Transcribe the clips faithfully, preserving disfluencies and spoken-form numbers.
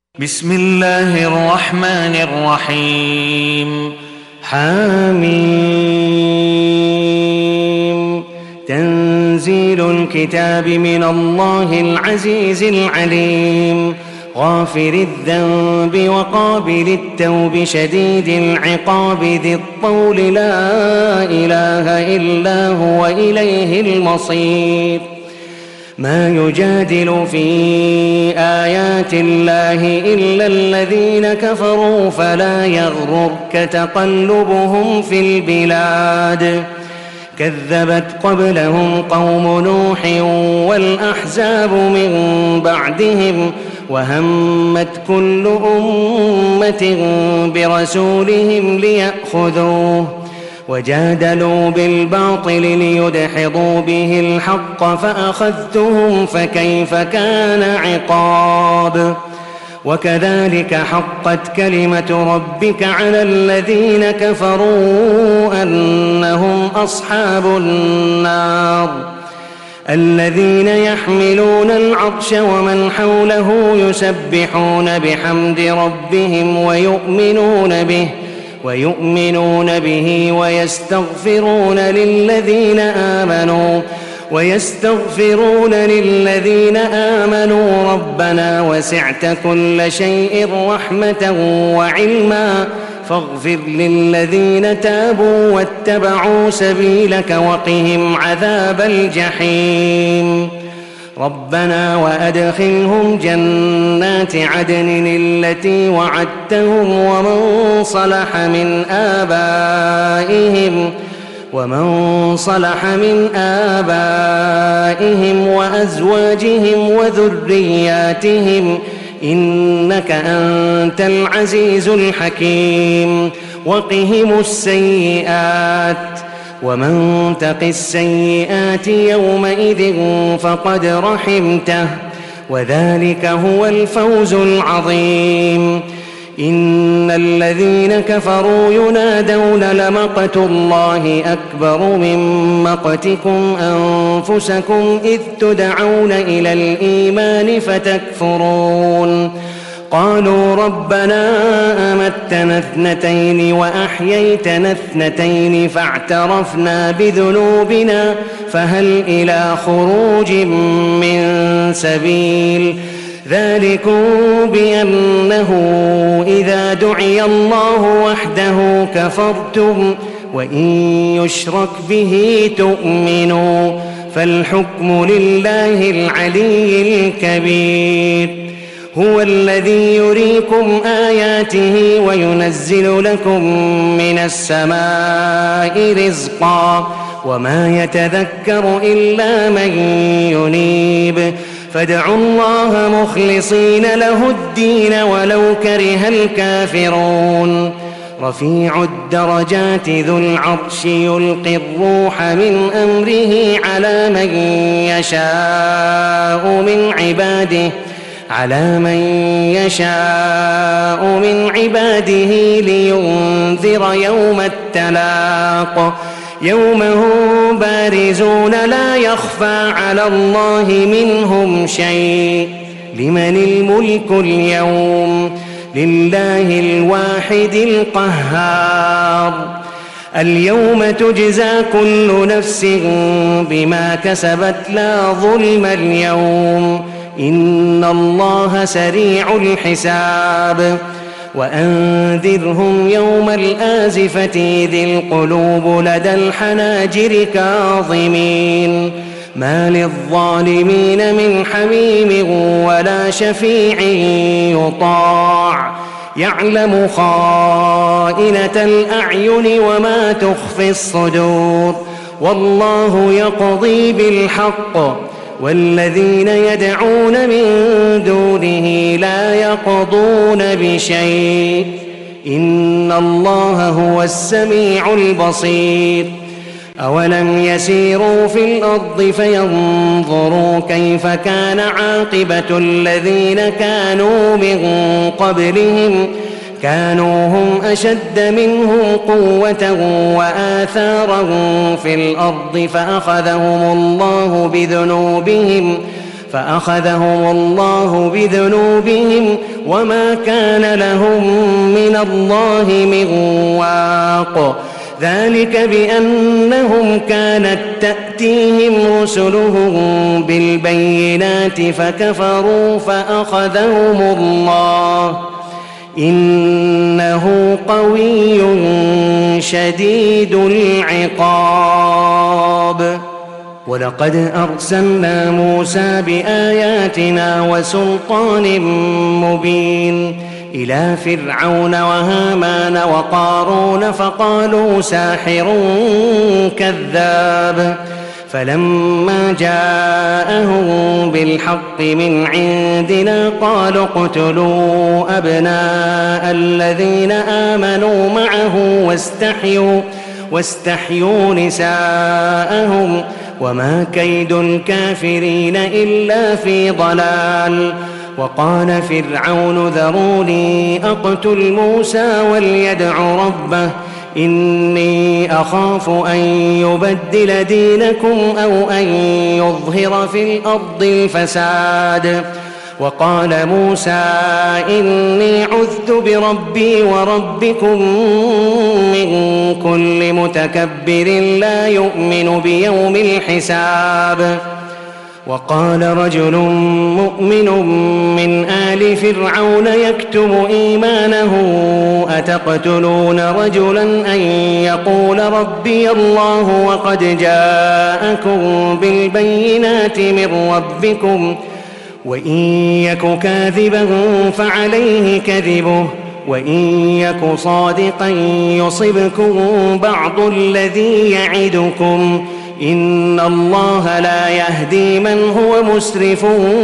بسم الله الرحمن الرحيم. حاميم. تنزيل الكتاب من الله العزيز العليم، غافر الذنب وقابل التوب شديد العقاب ذي الطول، لا إله إلا هو إليه المصير. ما يجادل في آيات الله إلا الذين كفروا، فلا يغررك تقلبهم في البلاد. كذبت قبلهم قوم نوح والأحزاب من بعدهم، وهمت كل أمة برسولهم ليأخذوه، وجادلوا بالباطل ليدحضوا به الحق، فأخذتهم فكيف كان عقاب. وكذلك حقت كلمة ربك على الذين كفروا أنهم أصحاب النار. الذين يحملون العرش ومن حوله يسبحون بحمد ربهم ويؤمنون به ويؤمنون به ويستغفرون للذين آمنوا ويستغفرون للذين آمنوا ربنا وسعت كل شيء رحمة وعلما، فاغفر للذين تابوا واتبعوا سبيلك وقهم عذاب الجحيم. ربنا وأدخلهم جنات عدن التي وعدتهم ومن صلح من آبائهم ومن صلح من آبائهم وأزواجهم وذرياتهم، إنك أنت العزيز الحكيم. وقهم السيئات، ومن تق السيئات يومئذ فقد رحمته، وذلك هو الفوز العظيم. إن الذين كفروا ينادون لمقت الله أكبر من مقتكم أنفسكم إذ تدعون إلى الإيمان فتكفرون. قالوا ربنا أمتنا اثنتين وأحييتنا اثنتين فاعترفنا بذنوبنا فهل إلى خروج من سبيل. ذلكم بأنه إذا دعي الله وحده كفرتم وإن يشرك به تؤمنوا، فالحكم لله العلي الكبير. هو الذي يريكم آياته وينزل لكم من السماء رزقا، وما يتذكر إلا من ينيب. فادعوا الله مخلصين له الدين ولو كره الكافرون. رفيع الدرجات ذو العرش يلقي الروح من أمره على من يشاء من عباده على من يشاء من عباده لينذر يوم التلاق، يوم هم بارزون لا يخفى على الله منهم شيء. لمن الملك اليوم؟ لله الواحد القهار. اليوم تجزى كل نفس بما كسبت لا ظلم اليوم، إن الله سريع الحساب. وأنذرهم يوم الآزفة ذي القلوب لدى الحناجر كاظمين، ما للظالمين من حميم ولا شفيع يطاع، يعلم خائنة الأعين وما تخفي الصدور، والله يقضي بالحق، والذين يدعون من دونه لا يقضون بشيء، إن الله هو السميع البصير. أولم يسيروا في الأرض فينظروا كيف كان عاقبة الذين كانوا من قبلهم، كانوا هم أشد منهم قوة وآثارا في الأرض فأخذهم الله بذنوبهم فأخذهم الله بذنوبهم وما كان لهم من الله من واق. ذلك بأنهم كانت تأتيهم رسلهم بالبينات فكفروا فأخذهم الله إنه قوي شديد العقاب. ولقد أرسلنا موسى بآياتنا وسلطان مبين إلى فرعون وهامان وقارون فقالوا ساحر كذاب. فلما جاءهم بالحق من عندنا قالوا اقتلوا أبناء الذين آمنوا معه واستحيوا, واستحيوا نساءهم وما كيد الكافرين إلا في ضلال. وقال فرعون ذروني أقتل موسى وليدع ربه إني أخاف أن يبدل دينكم أو أن يظهر في الأرض الفساد. وقال موسى إني عذت بربي وربكم من كل متكبر لا يؤمن بيوم الحساب. وقال رجل مؤمن من آل فرعون يكتم إيمانه أتقتلون رجلا أن يقول ربي الله وقد جاءكم بالبينات من ربكم وإن يك كاذبا فعليه كذبه وإن يك صادقا يصبكم بعض الذي يعدكم إن الله لا يهدي من هو مسرف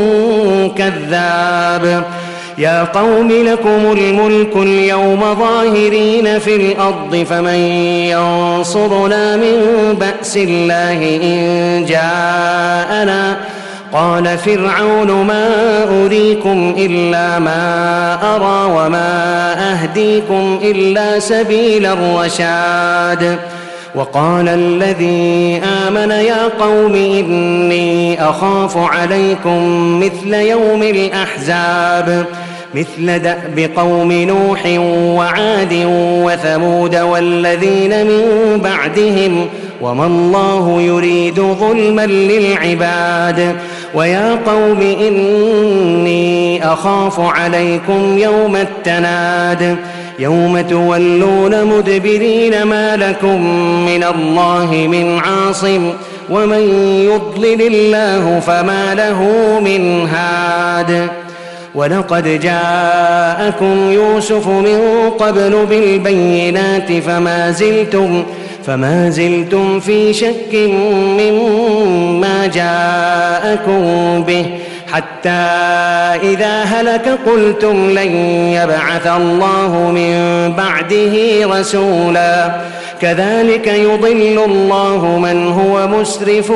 كذاب. يا قوم لكم الملك اليوم ظاهرين في الأرض فمن ينصرنا من بأس الله إن جاءنا. قال فرعون ما أريكم إلا ما أرى وما أهديكم إلا سبيل الرشاد. وقال الذي آمن يا قوم إني أخاف عليكم مثل يوم الأحزاب مثل دأب قوم نوح وعاد وثمود والذين من بعدهم وما الله يريد ظلما للعباد. ويا قوم إني أخاف عليكم يوم التناد يوم تولون مدبرين ما لكم من الله من عاصم ومن يضلل الله فما له من هاد. ولقد جاءكم يوسف من قبل بالبينات فما زلتم فما زلتم في شك مما جاءكم به حتى إذا هلك قلتم لن يبعث الله من بعده رسولا. كذلك يضل الله من هو مسرف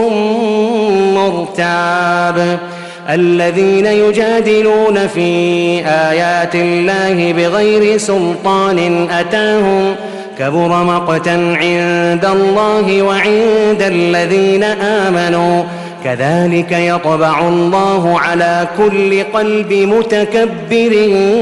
مرتاب. الذين يجادلون في آيات الله بغير سلطان أتاهم كبر مقتا عند الله وعند الذين آمنوا كذلك يطبع الله على كل قلب متكبر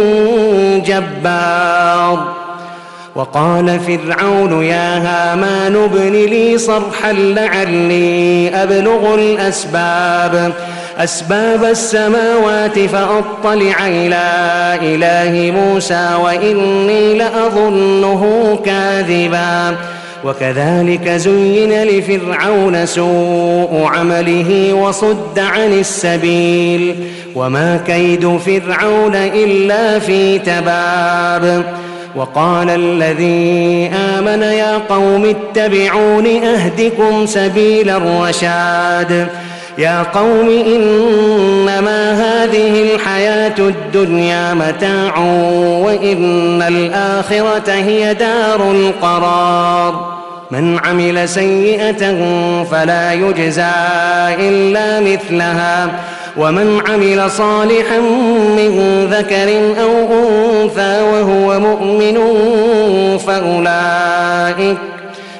جبار. وقال فرعون يا هامان ابن لي صرحا لعلي أبلغ الأسباب أسباب السماوات فأطلع إلى إله موسى وإني لأظنه كاذبا. وكذلك زين لفرعون سوء عمله وصد عن السبيل وما كيد فرعون إلا في تباب. وقال الذي آمن يا قوم اتبعون أهدكم سبيل الرشاد. يا قوم إنما هذه الحياة الدنيا متاع وإن الآخرة هي دار القرار. من عمل سيئة فلا يجزى إلا مثلها ومن عمل صالحا من ذكر أو أنثى وهو مؤمن فأولئك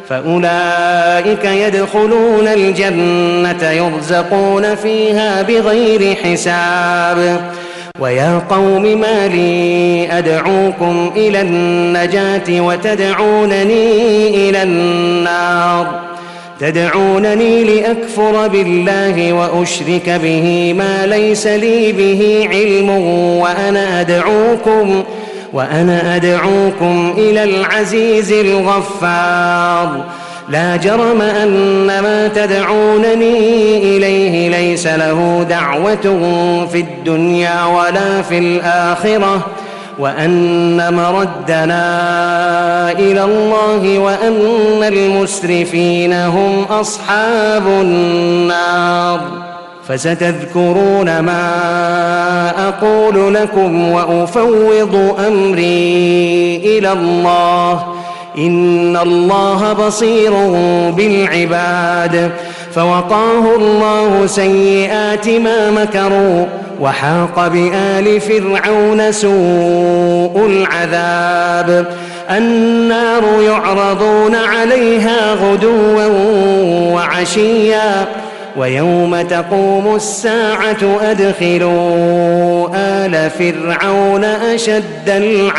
فأولئك يدخلون الجنة يرزقون فيها بغير حساب. ويا قوم ما لي أدعوكم إلى النجاة وتدعونني إلى النار تدعونني لأكفر بالله وأشرك به ما ليس لي به علم وأنا أدعوكم وأنا أدعوكم إلى العزيز الغفار. لا جرم أن ما تدعونني إليه ليس له دعوة في الدنيا ولا في الآخرة وأن مردنا إلى الله وأن المسرفين هم أصحاب النار. فستذكرون ما أقول لكم وأفوض أمري إلى الله إن الله بصير بالعباد. فوقاه الله سيئات ما مكروا وحاق بآل فرعون سوء العذاب. النار يعرضون عليها غدوا وعشيا ويوم تقوم الساعة أدخلوا آل فرعون أشد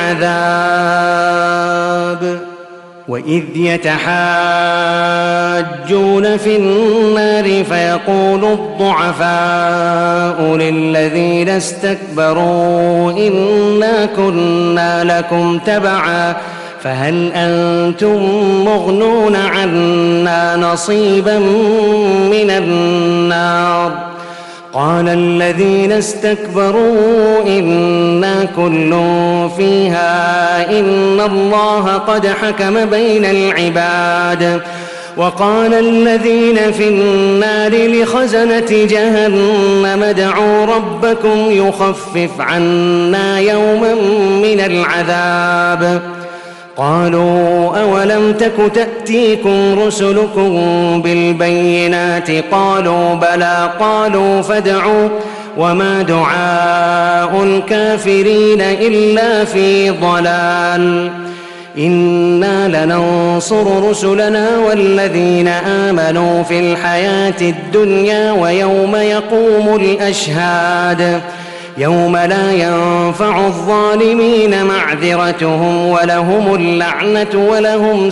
العذاب. وإذ يتحاجون في النار فيقول الضعفاء للذين استكبروا إنا كنا لكم تبعا فهل أنتم مغنون عنا نصيبا من النار. قال الذين استكبروا إنا كل فيها إن الله قد حكم بين العباد. وقال الذين في النار لخزنة جهنم ادعوا ربكم يخفف عنا يوما من العذاب. قالوا أولم تك تأتيكم رسلكم بالبينات قالوا بلى قالوا فادعوا وما دعاء الكافرين إلا في ضلال. إنا لننصر رسلنا والذين آمنوا في الحياة الدنيا ويوم يقوم الأشهاد يوم لا ينفع الظالمين معذرتهم ولهم اللعنة ولهم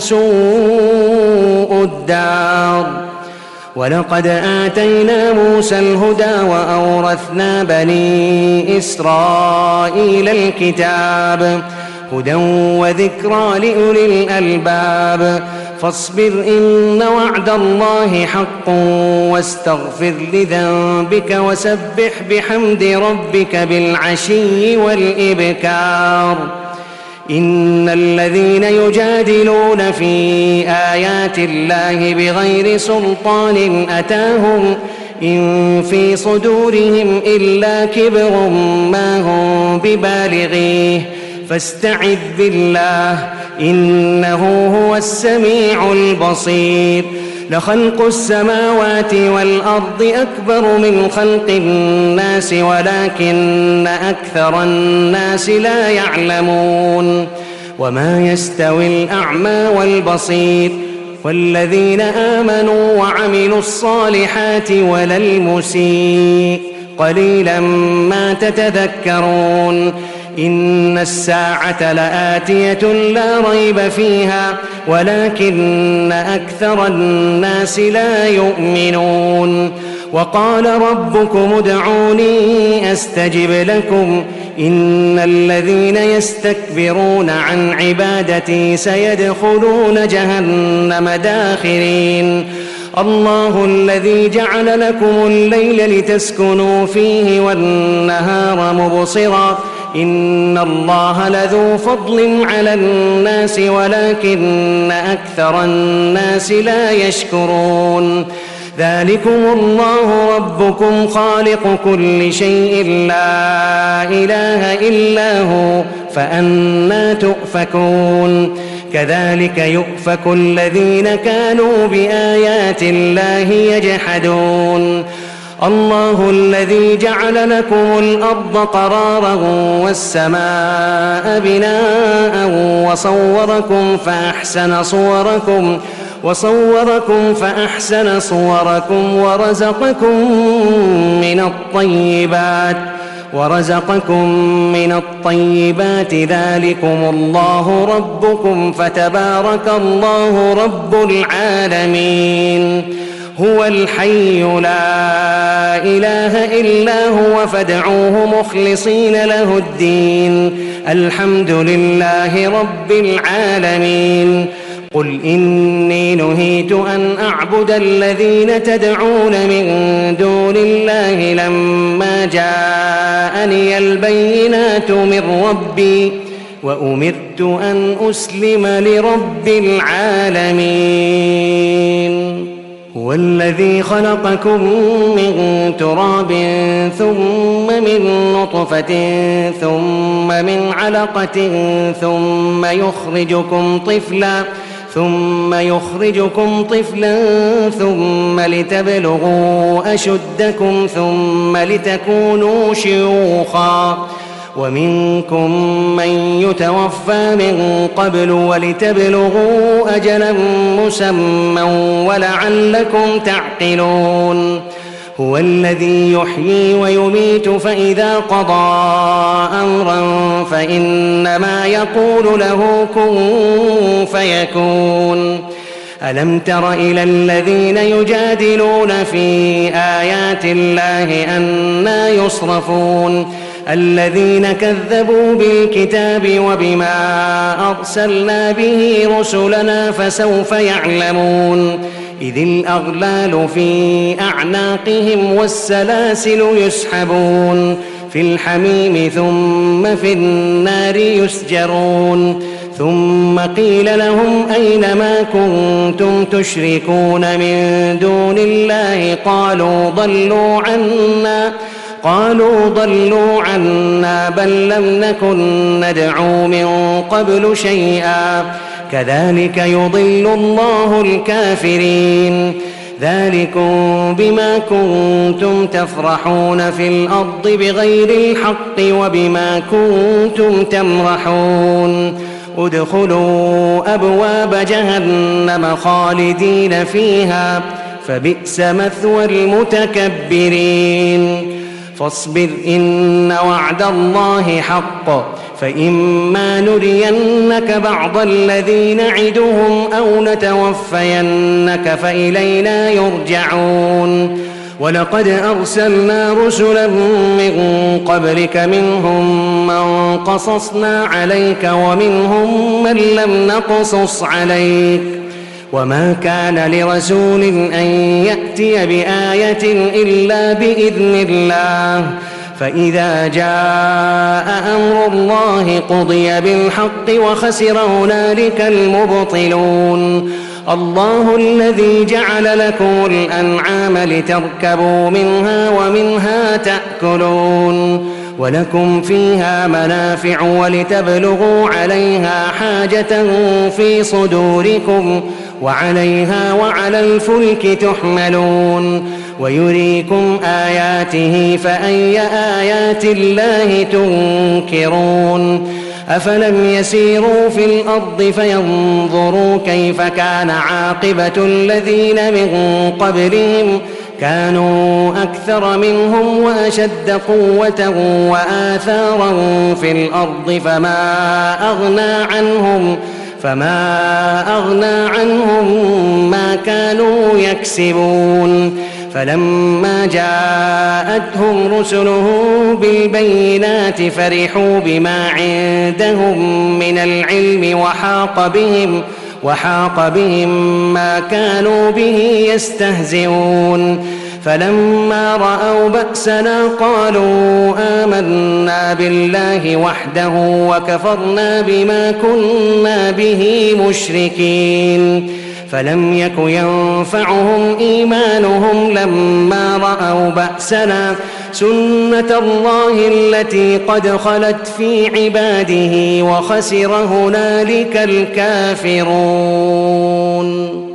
سوء الدار. ولقد آتينا موسى الهدى وأورثنا بني إسرائيل الكتاب هدى وذكرى لأولي الألباب. فاصبر إن وعد الله حق واستغفر لذنبك وسبح بحمد ربك بالعشي والإبكار. إن الذين يجادلون في آيات الله بغير سلطان أتاهم إن في صدورهم إلا كبر ما هم ببالغيه فاستعذ بالله إنه هو السميع البصير. لخلق السماوات والأرض أكبر من خلق الناس ولكن أكثر الناس لا يعلمون. وما يستوي الأعمى والبصير والذين آمنوا وعملوا الصالحات ولا المسيء قليلا ما تتذكرون. إن الساعة لآتية لا ريب فيها ولكن أكثر الناس لا يؤمنون. وقال ربكم ادعوني أستجب لكم إن الذين يستكبرون عن عبادتي سيدخلون جهنم داخرين. الله الذي جعل لكم الليل لتسكنوا فيه والنهار مبصرا إن الله لذو فضل على الناس ولكن أكثر الناس لا يشكرون. ذلكم الله ربكم خالق كل شيء لا إله إلا هو فأنى تؤفكون. كذلك يؤفك الذين كانوا بآيات الله يجحدون. الله الذي جعل لكم الأرض قرارا والسماء بناء وصوركم فأحسن صوركم وصوركم فأحسن صوركم ورزقكم من الطيبات ورزقكم من الطيبات ذلكم الله ربكم فتبارك الله رب العالمين. هو الحي لا إله إلا هو فادعوه مخلصين له الدين الحمد لله رب العالمين. قل إني نهيت أن أعبد الذين تدعون من دون الله لما جاءني البينات من ربي وأمرت أن أسلم لرب العالمين. هو الذي خلقكم من تراب ثم من نطفة ثم من علقة ثم يخرجكم طفلا ثم يخرجكم طفلا ثم لتبلغوا أشدكم ثم لتكونوا شيوخا ومنكم من يتوفى من قبل ولتبلغوا أجلا مسمى ولعلكم تعقلون. هو الذي يحيي ويميت فإذا قضى أمرا فإنما يقول له كن فيكون. ألم تر إلى الذين يجادلون في آيات الله أنى يصرفون الذين كذبوا بالكتاب وبما أرسلنا به رسلنا فسوف يعلمون إذ الأغلال في أعناقهم والسلاسل يسحبون في الحميم ثم في النار يسجرون ثم قيل لهم أين ما كنتم تشركون من دون الله قالوا ضلوا عنا قالوا ضلوا عنا بل لم نكن ندعو من قبل شيئا كذلك يضل الله الكافرين. ذلكم بما كنتم تفرحون في الأرض بغير الحق وبما كنتم تمرحون ادخلوا أبواب جهنم خالدين فيها فبئس مثوى المتكبرين. فاصبر إن وعد الله حق فإما نرينك بعض الذي نعدهم أو نتوفينك فإلينا يرجعون. ولقد أرسلنا رسلا من قبلك منهم من قصصنا عليك ومنهم من لم نقصص عليك وما كان لرسول أن يأتي بآية إلا بإذن الله فإذا جاء أمر الله قضي بالحق وخسر هنالك المبطلون. الله الذي جعل لكم الأنعام لتركبوا منها ومنها تأكلون ولكم فيها منافع ولتبلغوا عليها حاجة في صدوركم وعليها وعلى الفلك تحملون ويريكم آياته فأي آيات الله تنكرون. أفلم يسيروا في الأرض فينظروا كيف كان عاقبة الذين من قبلهم كانوا أكثر منهم وأشد قوة وآثارا في الأرض فما أغنى عنهم فما أغنى عنهم ما كانوا يكسبون. فلما جاءتهم رسلهم بالبينات فرحوا بما عندهم من العلم وحاق بهم وحاق بهم ما كانوا به يستهزئون. فلما رأوا بأسنا قالوا آمنا بالله وحده وكفرنا بما كنا به مشركين. فلم يك ينفعهم إيمانهم لما رأوا بأسنا سنة الله التي قد خلت في عباده وخسر هنالك الكافرون.